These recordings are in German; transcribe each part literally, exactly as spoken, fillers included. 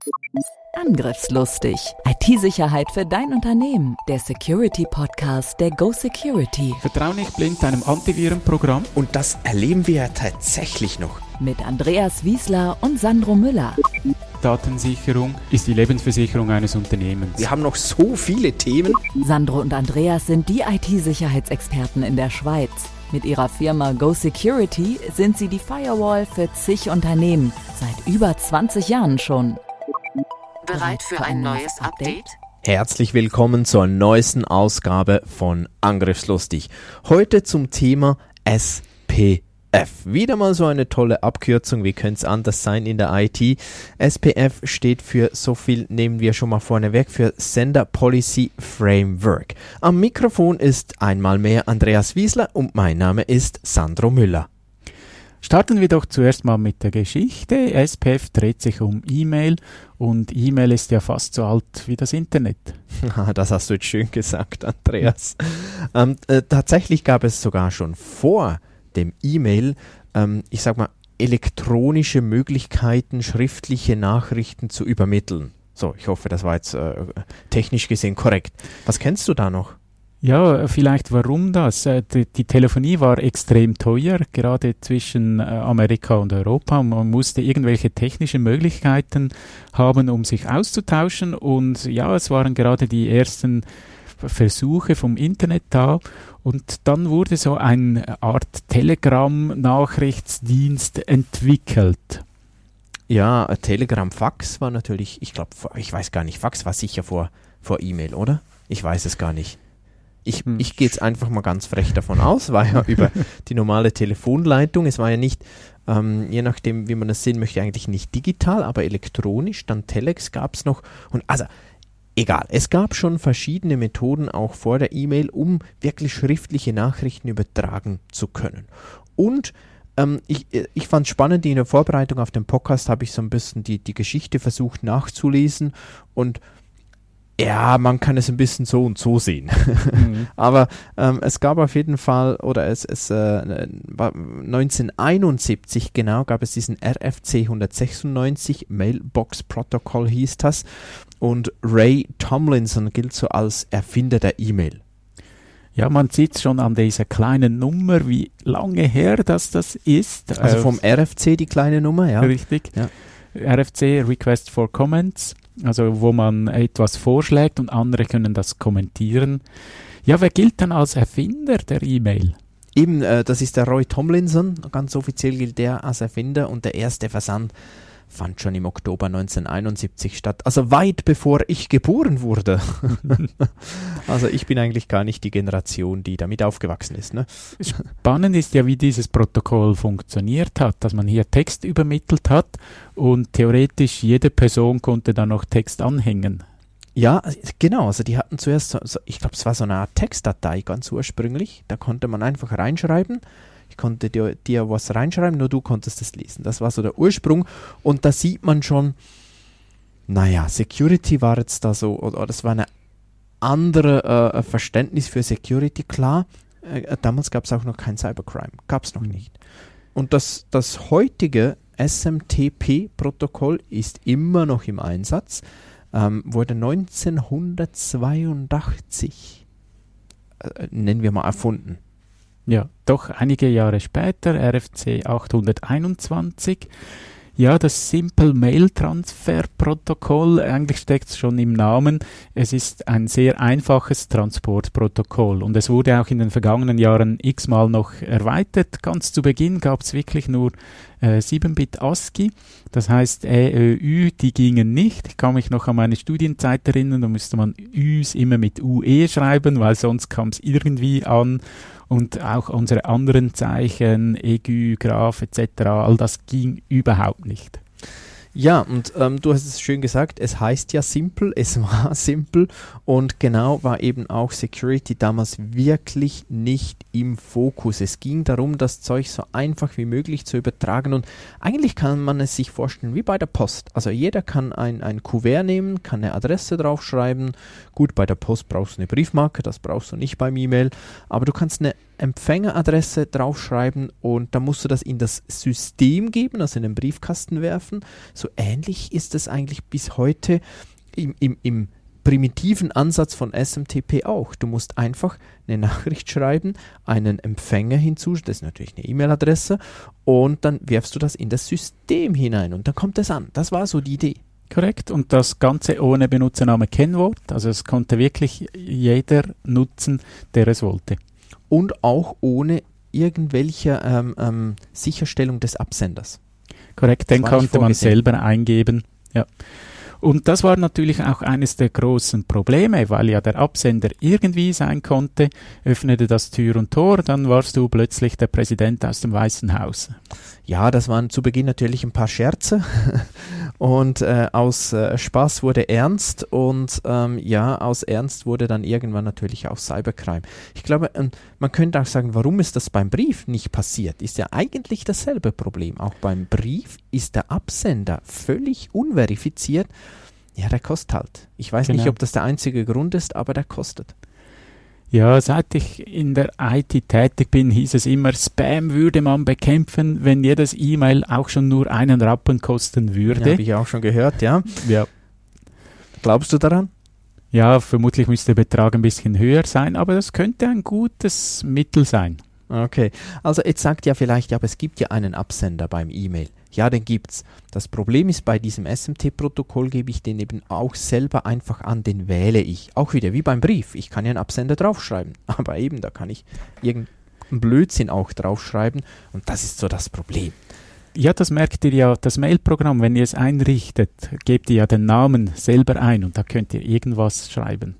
Angriffslustig. I T-Sicherheit für dein Unternehmen. Der Security-Podcast der Go Security. Vertrau nicht blind deinem Antivirenprogramm. Und das erleben wir ja tatsächlich noch. Mit Andreas Wiesler und Sandro Müller. Datensicherung ist die Lebensversicherung eines Unternehmens. Wir haben noch so viele Themen. Sandro und Andreas sind die I T-Sicherheitsexperten in der Schweiz. Mit ihrer Firma Go Security sind sie die Firewall für zig Unternehmen. Seit über zwanzig Jahren schon. Bereit für ein neues Update? Herzlich willkommen zur neuesten Ausgabe von Angriffslustig. Heute zum Thema S P F. Wieder mal so eine tolle Abkürzung, wie könnte es anders sein in der I T? S P F steht für, so viel nehmen wir schon mal vorneweg, für Sender Policy Framework. Am Mikrofon ist einmal mehr Andreas Wiesler und mein Name ist Sandro Müller. Starten wir doch zuerst mal mit der Geschichte. S P F dreht sich um E-Mail und E-Mail ist ja fast so alt wie das Internet. Das hast du jetzt schön gesagt, Andreas. ähm, äh, tatsächlich gab es sogar schon vor dem E-Mail, ähm, ich sag mal, elektronische Möglichkeiten, schriftliche Nachrichten zu übermitteln. So, ich hoffe, das war jetzt äh, technisch gesehen korrekt. Was kennst du da noch? Ja, vielleicht warum das? Die, die Telefonie war extrem teuer, gerade zwischen Amerika und Europa. Man musste irgendwelche technischen Möglichkeiten haben, um sich auszutauschen. Und ja, es waren gerade die ersten Versuche vom Internet da. Und dann wurde so eine Art Telegram-Nachrichtsdienst entwickelt. Ja, Telegram, Fax war natürlich, ich glaube, ich weiß gar nicht, Fax war sicher vor, vor E-Mail, oder? Ich weiß es gar nicht. Ich, hm. ich gehe jetzt einfach mal ganz frech davon aus, war ja über die normale Telefonleitung. Es war ja nicht, ähm, je nachdem, wie man das sehen möchte, eigentlich nicht digital, aber elektronisch. Dann Telex gab es noch. Und also, egal, es gab schon verschiedene Methoden auch vor der E-Mail, um wirklich schriftliche Nachrichten übertragen zu können. Und ähm, ich, ich fand es spannend, in der Vorbereitung auf den Podcast habe ich so ein bisschen die, die Geschichte versucht nachzulesen und ja, man kann es ein bisschen so und so sehen. Mhm. Aber ähm, es gab auf jeden Fall, oder es, es äh, neunzehnhunderteinundsiebzig genau, gab es diesen R F C hundertsechsundneunzig, Mailbox Protocol hieß das. Und Ray Tomlinson gilt so als Erfinder der E-Mail. Ja, man sieht es schon an dieser kleinen Nummer, wie lange her das das ist. Also vom R F C die kleine Nummer, ja. Richtig. Ja. R F C, Request for Comments. Also wo man etwas vorschlägt und andere können das kommentieren. Ja, wer gilt dann als Erfinder der E-Mail? Eben, äh, das ist der Roy Tomlinson. Ganz offiziell gilt der als Erfinder und der erste Versand fand schon im Oktober neunzehnhunderteinundsiebzig statt. Also weit bevor ich geboren wurde. Also ich bin eigentlich gar nicht die Generation, die damit aufgewachsen ist. Ne? Spannend ist ja, wie dieses Protokoll funktioniert hat, dass man hier Text übermittelt hat und theoretisch jede Person konnte dann noch Text anhängen. Ja, genau. Also die hatten zuerst, so, so, ich glaube, es war so eine Art Textdatei ganz ursprünglich. Da konnte man einfach reinschreiben. Ich konnte dir, dir was reinschreiben, nur du konntest es lesen. Das war so der Ursprung. Und da sieht man schon, naja, Security war jetzt da so, oder, oder das war eine andere äh, Verständnis für Security. Klar, äh, damals gab es auch noch kein Cybercrime. Gab es noch nicht. Und das, das heutige S M T P-Protokoll ist immer noch im Einsatz. Ähm, wurde neunzehnhundertzweiundachtzig, äh, nennen wir mal, erfunden. Ja, doch einige Jahre später, R F C achthunderteinundzwanzig. Ja, das Simple Mail Transfer Protokoll, eigentlich steckt es schon im Namen. Es ist ein sehr einfaches Transportprotokoll und es wurde auch in den vergangenen Jahren x-mal noch erweitert. Ganz zu Beginn gab es wirklich nur äh, sieben Bit ASCII, das heißt Ä, Ö, Ü, die gingen nicht. Ich kann mich noch an meine Studienzeit erinnern, da musste man Üs immer mit U E schreiben, weil sonst kam es irgendwie an. Und auch unsere anderen Zeichen, Egü, Graph et cetera, all das ging überhaupt nicht. Ja, und ähm, du hast es schön gesagt, es heißt ja Simple, es war simpel und genau war eben auch Security damals wirklich nicht im Fokus. Es ging darum, das Zeug so einfach wie möglich zu übertragen und eigentlich kann man es sich vorstellen wie bei der Post. Also jeder kann ein, ein Kuvert nehmen, kann eine Adresse draufschreiben. Gut, bei der Post brauchst du eine Briefmarke, das brauchst du nicht beim E-Mail, aber du kannst eine Empfängeradresse draufschreiben und dann musst du das in das System geben, also in den Briefkasten werfen. So ähnlich ist es eigentlich bis heute im, im, im primitiven Ansatz von S M T P auch. Du musst einfach eine Nachricht schreiben, einen Empfänger hinzu, das ist natürlich eine E-Mail-Adresse, und dann wirfst du das in das System hinein und dann kommt es an. Das war so die Idee. Korrekt, und das Ganze ohne Benutzername Kennwort, also es konnte wirklich jeder nutzen, der es wollte. Und auch ohne irgendwelche ähm, ähm, Sicherstellung des Absenders. Korrekt, den konnte man selber eingeben. Ja. Und das war natürlich auch eines der großen Probleme, weil ja der Absender irgendwie sein konnte, öffnete das Tür und Tor, dann warst du plötzlich der Präsident aus dem Weißen Haus. Ja, das waren zu Beginn natürlich ein paar Scherze und äh, aus äh, Spaß wurde Ernst und ähm, ja, aus Ernst wurde dann irgendwann natürlich auch Cybercrime. Ich glaube, ähm, man könnte auch sagen, warum ist das beim Brief nicht passiert? Ist ja eigentlich dasselbe Problem. Auch beim Brief ist der Absender völlig unverifiziert. Ja, der kostet halt. Ich weiß genau. nicht, ob das der einzige Grund ist, aber der kostet. Ja, seit ich in der I T tätig bin, hieß es immer, Spam würde man bekämpfen, wenn jedes E-Mail auch schon nur einen Rappen kosten würde. Ja, habe ich auch schon gehört, ja. Ja. Glaubst du daran? Ja, vermutlich müsste der Betrag ein bisschen höher sein, aber das könnte ein gutes Mittel sein. Okay, also jetzt sagt ja vielleicht, ja, aber es gibt ja einen Absender beim E-Mail. Ja, den gibt's. Das Problem ist, bei diesem S M T-Protokoll gebe ich den eben auch selber einfach an, den wähle ich. Auch wieder wie beim Brief. Ich kann ja einen Absender draufschreiben, aber eben, da kann ich irgendeinen Blödsinn auch draufschreiben und das ist so das Problem. Ja, das merkt ihr ja, das Mailprogramm, wenn ihr es einrichtet, gebt ihr ja den Namen selber ein und da könnt ihr irgendwas schreiben.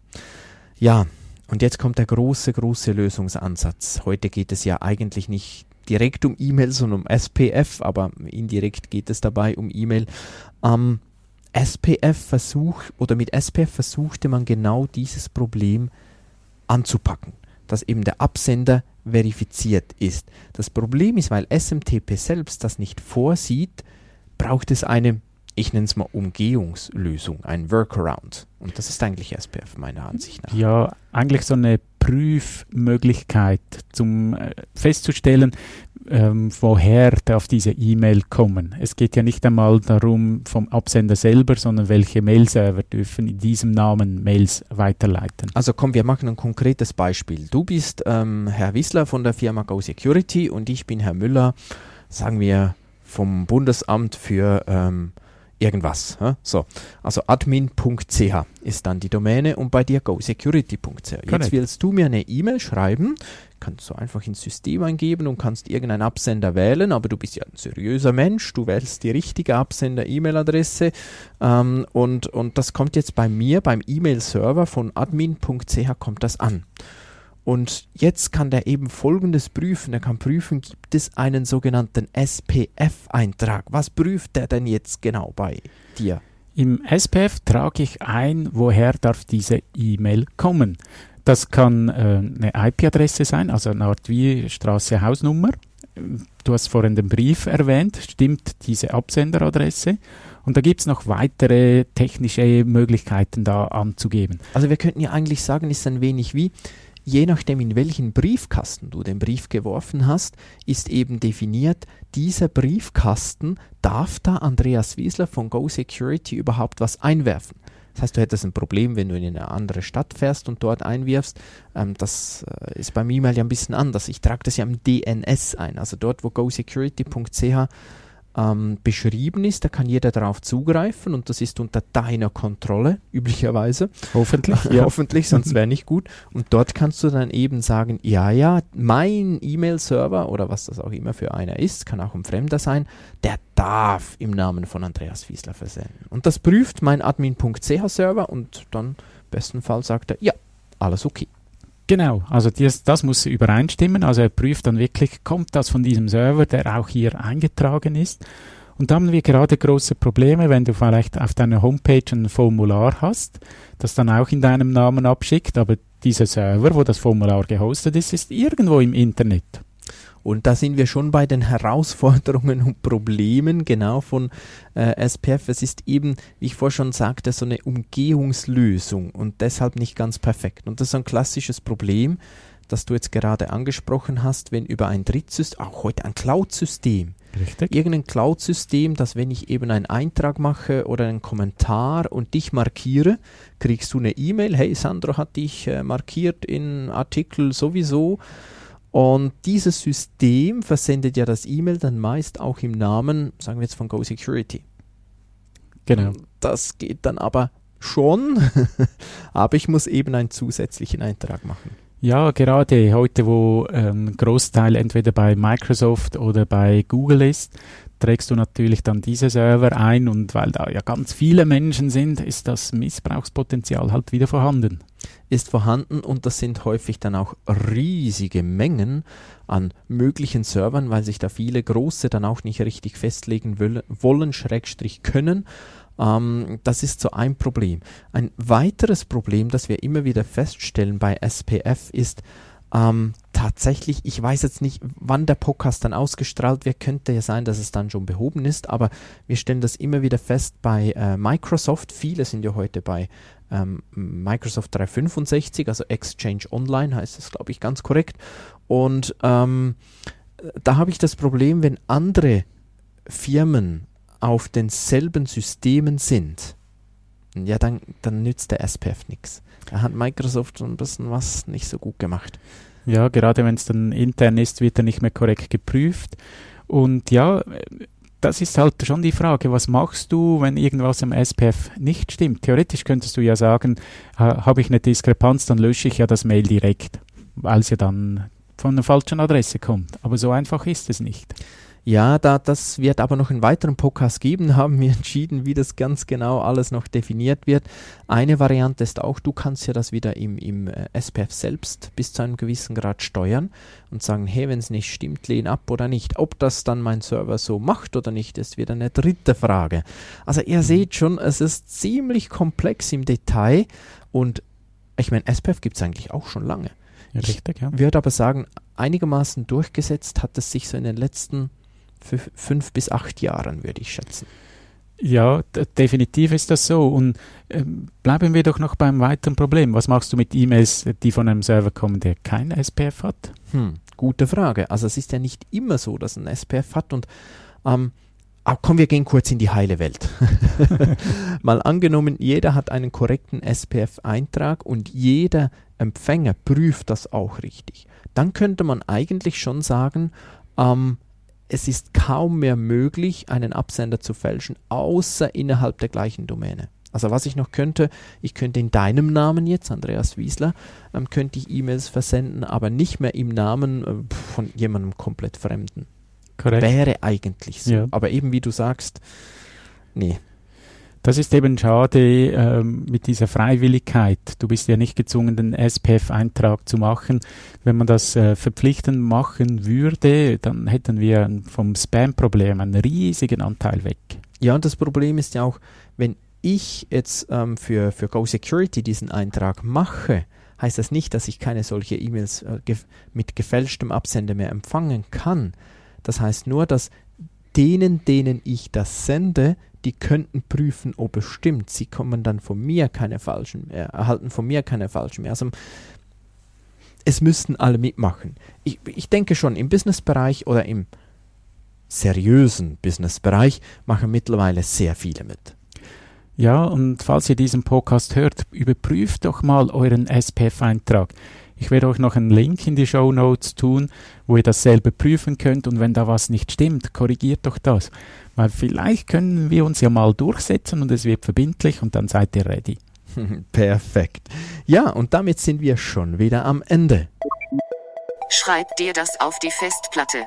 Ja, und jetzt kommt der große, große Lösungsansatz. Heute geht es ja eigentlich nicht direkt um E-Mail, sondern um S P F, aber indirekt geht es dabei um E-Mail. Ähm, S P F Versuch oder mit S P F versuchte man genau dieses Problem anzupacken, dass eben der Absender verifiziert ist. Das Problem ist, weil S M T P selbst das nicht vorsieht, braucht es eine, ich nenne es mal Umgehungslösung, ein Workaround. Und das ist eigentlich S P F meiner Ansicht nach. Ja, eigentlich so eine Prüfmöglichkeit, um äh, festzustellen, ähm, woher darf diese E-Mail kommen. Es geht ja nicht einmal darum vom Absender selber, sondern welche Mailserver dürfen in diesem Namen Mails weiterleiten. Also komm, wir machen ein konkretes Beispiel. Du bist ähm, Herr Wissler von der Firma GoSecurity und ich bin Herr Müller, sagen wir vom Bundesamt für ähm, irgendwas. Hä? So, also admin punkt c h ist dann die Domäne und bei dir gosecurity punkt c h. Jetzt Correct. willst du mir eine E-Mail schreiben, kannst du einfach ins System eingeben und kannst irgendeinen Absender wählen, aber du bist ja ein seriöser Mensch, du wählst die richtige Absender-E-Mail-Adresse ähm, und, und das kommt jetzt bei mir, beim E-Mail-Server von admin punkt c h kommt das an. Und jetzt kann der eben Folgendes prüfen. Er kann prüfen, gibt es einen sogenannten S P F-Eintrag. Was prüft der denn jetzt genau bei dir? Im S P F trage ich ein, woher darf diese E-Mail kommen. Das kann äh, eine I P-Adresse sein, also eine Art wie Straße, Hausnummer. Du hast vorhin den Brief erwähnt, stimmt diese Absenderadresse. Und da gibt es noch weitere technische Möglichkeiten da anzugeben. Also wir könnten ja eigentlich sagen, ist ein wenig wie, je nachdem, in welchen Briefkasten du den Brief geworfen hast, ist eben definiert, dieser Briefkasten darf da Andreas Wissler von GoSecurity überhaupt was einwerfen. Das heißt, du hättest ein Problem, wenn du in eine andere Stadt fährst und dort einwirfst. Ähm, das äh, ist beim E-Mail ja ein bisschen anders. Ich trage das ja im D N S ein, also dort, wo gosecurity punkt c h Ähm, beschrieben ist, da kann jeder darauf zugreifen und das ist unter deiner Kontrolle, üblicherweise. Hoffentlich. Ja. Hoffentlich, sonst wäre nicht gut. Und dort kannst du dann eben sagen, ja, ja, mein E-Mail-Server oder was das auch immer für einer ist, kann auch ein Fremder sein, der darf im Namen von Andreas Wissler versenden. Und das prüft mein admin punkt c h-Server und dann bestenfalls sagt er, ja, alles okay. Genau, also das, das muss übereinstimmen. Also er prüft dann wirklich, kommt das von diesem Server, der auch hier eingetragen ist. Und da haben wir gerade große Probleme, wenn du vielleicht auf deiner Homepage ein Formular hast, das dann auch in deinem Namen abschickt, aber dieser Server, wo das Formular gehostet ist, ist irgendwo im Internet. Und da sind wir schon bei den Herausforderungen und Problemen genau von äh, S P F. Es ist eben, wie ich vorher schon sagte, so eine Umgehungslösung und deshalb nicht ganz perfekt. Und das ist ein klassisches Problem, das du jetzt gerade angesprochen hast, wenn über ein Drittsystem, auch heute ein Cloud-System, Richtig. irgendein Cloud-System, dass wenn ich eben einen Eintrag mache oder einen Kommentar und dich markiere, kriegst du eine E-Mail, hey, Sandro hat dich äh, markiert in Artikel sowieso. Und dieses System versendet ja das E-Mail dann meist auch im Namen, sagen wir jetzt von GoSecurity. Genau. Das geht dann aber schon, aber ich muss eben einen zusätzlichen Eintrag machen. Ja, gerade heute, wo ein ähm, Großteil entweder bei Microsoft oder bei Google ist, trägst du natürlich dann diese Server ein und weil da ja ganz viele Menschen sind, ist das Missbrauchspotenzial halt wieder vorhanden. Ist vorhanden und das sind häufig dann auch riesige Mengen an möglichen Servern, weil sich da viele große dann auch nicht richtig festlegen wollen, wollen Schrägstrich können. Ähm, das ist so ein Problem. Ein weiteres Problem, das wir immer wieder feststellen bei S P F ist, ähm, tatsächlich, ich weiß jetzt nicht, wann der Podcast dann ausgestrahlt wird, könnte ja sein, dass es dann schon behoben ist, aber wir stellen das immer wieder fest bei äh, Microsoft. Viele sind ja heute bei ähm, Microsoft dreihundertfünfundsechzig, also Exchange Online heißt es, glaube ich, ganz korrekt. Und ähm, da habe ich das Problem, wenn andere Firmen auf denselben Systemen sind, ja, dann, dann nützt der S P F nichts. Da hat Microsoft so ein bisschen was nicht so gut gemacht. Ja, gerade wenn es dann intern ist, wird er nicht mehr korrekt geprüft. Und ja, das ist halt schon die Frage, was machst du, wenn irgendwas am S P F nicht stimmt? Theoretisch könntest du ja sagen, ha, habe ich eine Diskrepanz, dann lösche ich ja das Mail direkt, weil es ja dann von einer falschen Adresse kommt. Aber so einfach ist es nicht. Ja, da, das wird aber noch einen weiteren Podcast geben, haben wir entschieden, wie das ganz genau alles noch definiert wird. Eine Variante ist auch, du kannst ja das wieder im, im äh, S P F selbst bis zu einem gewissen Grad steuern und sagen, hey, wenn es nicht stimmt, lehn ab oder nicht. Ob das dann mein Server so macht oder nicht, ist wieder eine dritte Frage. Also ihr seht schon, es ist ziemlich komplex im Detail und ich meine, S P F gibt es eigentlich auch schon lange. Ja, richtig, ja. Ich würde aber sagen, einigermaßen durchgesetzt hat es sich so in den letzten Für fünf bis acht Jahren, würde ich schätzen. Ja, d- definitiv ist das so. Und ähm, bleiben wir doch noch beim weiteren Problem. Was machst du mit E-Mails, die von einem Server kommen, der kein S P F hat? Hm, gute Frage. Also es ist ja nicht immer so, dass ein S P F hat. Und ähm, aber komm, wir gehen kurz in die heile Welt. Mal angenommen, jeder hat einen korrekten S P F-Eintrag und jeder Empfänger prüft das auch richtig. Dann könnte man eigentlich schon sagen, ähm, es ist kaum mehr möglich, einen Absender zu fälschen, außer innerhalb der gleichen Domäne. Also was ich noch könnte, ich könnte in deinem Namen jetzt, Andreas Wiesler, ähm, könnte ich E-Mails versenden, aber nicht mehr im Namen äh, von jemandem komplett Fremden. Korrekt. Wäre eigentlich so. Ja. Aber eben wie du sagst, nee. Das ist eben schade ähm, mit dieser Freiwilligkeit. Du bist ja nicht gezwungen, den S P F-Eintrag zu machen. Wenn man das äh, verpflichtend machen würde, dann hätten wir vom Spam-Problem einen riesigen Anteil weg. Ja, und das Problem ist ja auch, wenn ich jetzt ähm, für, für GoSecurity diesen Eintrag mache, heißt das nicht, dass ich keine solche E-Mails äh, gef- mit gefälschtem Absender mehr empfangen kann. Das heißt nur, dass denen, denen ich das sende, die könnten prüfen, ob es stimmt. Sie kommen dann von mir keine falschen mehr, erhalten von mir keine falschen mehr. Also es müssten alle mitmachen. Ich, ich denke schon, im Businessbereich oder im seriösen Businessbereich machen mittlerweile sehr viele mit. Ja, und falls ihr diesen Podcast hört, überprüft doch mal euren S P F-Eintrag. Ich werde euch noch einen Link in die Shownotes tun, wo ihr das selber prüfen könnt und wenn da was nicht stimmt, korrigiert doch das. Weil vielleicht können wir uns ja mal durchsetzen und es wird verbindlich und dann seid ihr ready. Perfekt. Ja, und damit sind wir schon wieder am Ende. Schreib dir das auf die Festplatte.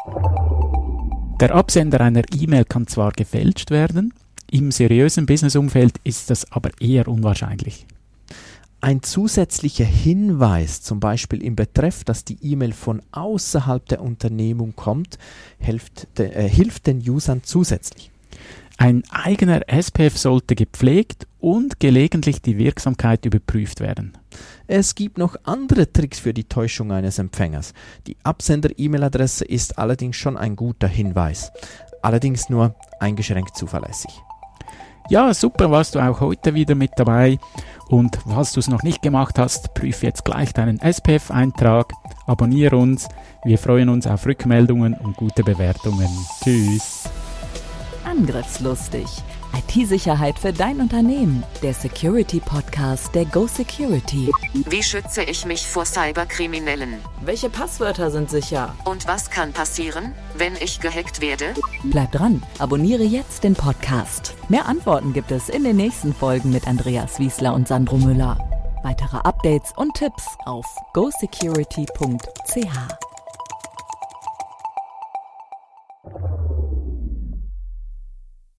Der Absender einer E-Mail kann zwar gefälscht werden, im seriösen Businessumfeld ist das aber eher unwahrscheinlich. Ein zusätzlicher Hinweis, zum Beispiel im Betreff, dass die E-Mail von außerhalb der Unternehmung kommt, hilft, de, äh, hilft den Usern zusätzlich. Ein eigener S P F sollte gepflegt und gelegentlich die Wirksamkeit überprüft werden. Es gibt noch andere Tricks für die Täuschung eines Empfängers. Die Absender-E-Mail-Adresse ist allerdings schon ein guter Hinweis. Allerdings nur eingeschränkt zuverlässig. Ja, super, warst du auch heute wieder mit dabei. Und falls du es noch nicht gemacht hast, prüfe jetzt gleich deinen S P F-Eintrag, abonniere uns. Wir freuen uns auf Rückmeldungen und gute Bewertungen. Tschüss. Angriffslustig. I T-Sicherheit für dein Unternehmen. Der Security-Podcast der Go Security. Wie schütze ich mich vor Cyberkriminellen? Welche Passwörter sind sicher? Und was kann passieren, wenn ich gehackt werde? Bleib dran, abonniere jetzt den Podcast. Mehr Antworten gibt es in den nächsten Folgen mit Andreas Wiesler und Sandro Müller. Weitere Updates und Tipps auf go security punkt c h.